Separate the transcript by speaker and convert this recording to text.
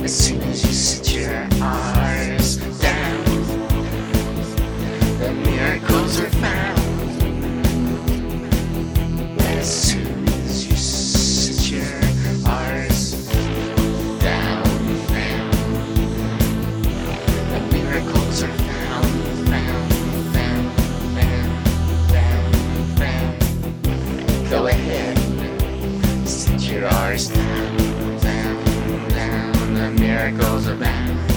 Speaker 1: As soon as you sit your eyes down, the miracles are found. As soon as you sit your eyes down, the miracles are found. Go ahead, sit your eyes down, the miracles are bound.